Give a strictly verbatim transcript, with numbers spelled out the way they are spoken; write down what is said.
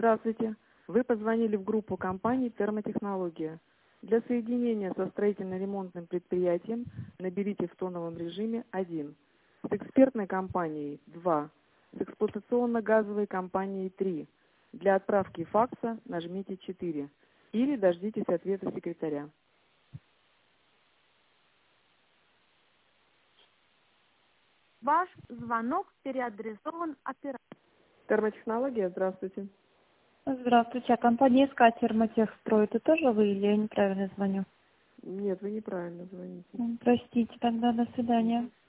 Здравствуйте. Вы позвонили в группу компании «Термотехнология». Для соединения со строительно-ремонтным предприятием наберите в тоновом режиме один. С экспертной компанией два. С эксплуатационно-газовой компанией три. Для отправки факса нажмите четыре. Или дождитесь ответа секретаря. Ваш звонок переадресован оператору. Термотехнология, здравствуйте. Здравствуйте, а компания СК Термотехстрой, это тоже вы или я неправильно звоню? Нет, вы неправильно звоните. М, Простите, тогда до свидания.